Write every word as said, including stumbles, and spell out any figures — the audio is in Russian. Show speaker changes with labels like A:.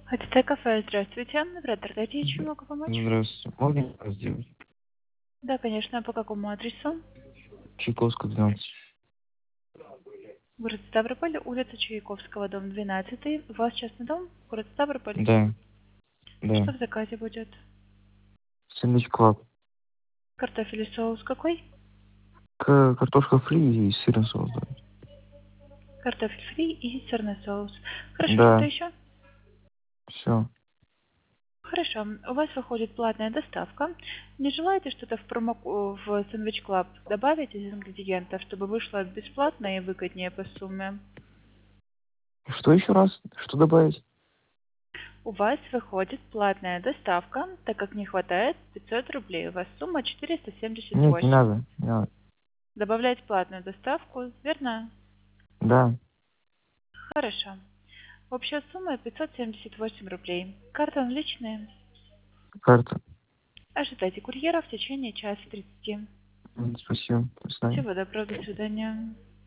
A: ХТТ кафе, здравствуйте. Оператор, дайте я чем могу помочь?
B: Здравствуйте. Можно это сделать?
A: Да, конечно. А по какому адресу?
B: Чайковская, двенадцать.
A: Город Ставрополь, улица Чайковского, дом двенадцатый. У вас частный дом? Город Ставрополь.
B: Да, да.
A: Что в заказе будет?
B: Сэндвич Клаб.
A: Картофель и соус какой?
B: К- Картошка фри и сырный соус, да.
A: Картофель фри и сырный соус. Хорошо, что-то
B: Да,
A: еще?
B: все.
A: Хорошо. У вас выходит платная доставка. Не желаете что-то в промо в Сэндвич Клаб добавить из ингредиентов, чтобы вышло бесплатно и выгоднее по сумме?
B: Что еще раз? Что добавить?
A: У вас выходит платная доставка, так как не хватает пятьсот рублей. У вас сумма четыреста семьдесят
B: Нет, не
A: восемь.
B: надо. Не надо.
A: Добавлять платную доставку, верно?
B: Да,
A: Хорошо. Общая сумма пятьсот семьдесят восемь рублей. Карта наличные.
B: карта.
A: Ожидайте курьера в течение часа тридцати.
B: М, Спасибо. До свидания.
A: Всего доброго, до свидания.